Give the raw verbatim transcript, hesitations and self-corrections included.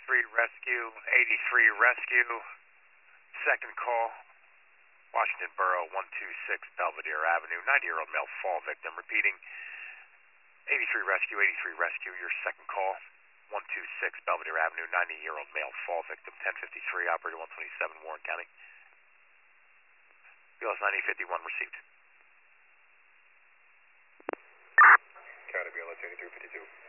eighty-three Rescue, eighty-three Rescue, second call, Washington Borough, one two six Belvedere Avenue, ninety-year-old male fall victim. Repeating, eighty-three Rescue, eighty-three Rescue, your second call, one two six Belvedere Avenue, ninety-year-old male fall victim, ten fifty-three, operator one twenty-seven, Warren County. B L S ninety fifty-one received. County B L S eighty-three fifty-two.